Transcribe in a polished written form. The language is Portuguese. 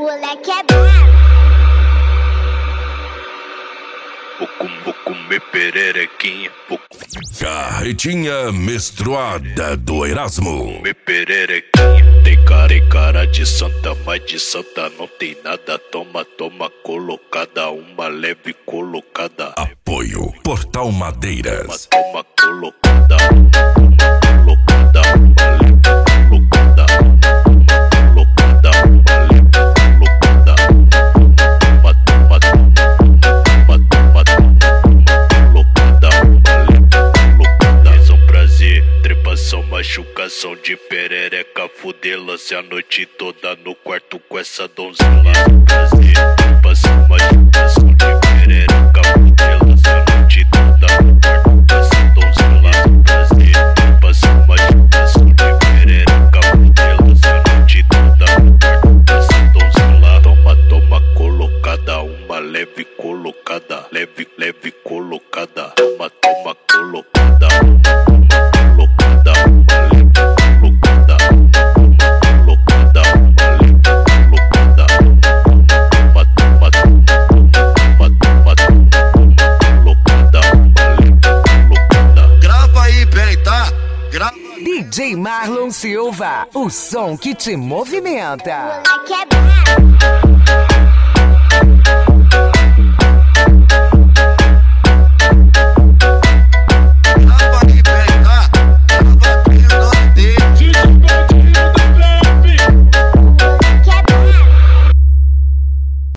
moleque é brabo. Vou comer pererequinha. Carretinha menstruada do Erasmo. Comer pererequinha. Tem cara de santa, mas de santa não tem nada. Toma, colocada. Uma leve colocada. Apoio Portal Madeiras. Toma, colocada. Uma colocada. Uma leve colocada. Uma colocada. Uma leve colocada. Machucação de perereca, fuder, lance a noite toda no quarto com essa donzela. Prazer, trepação, machucação de perereca, fuder, lance a noite toda no quarto com essa donzela. Prazer, trepação, machucação de perereca, fuder, lance a noite toda no quarto com essa donzela. Toma, colocada, uma leve colocada, leve colocada. Toma, colocada. DJ Marlon Silva, o som que te movimenta. Moleque é brabo.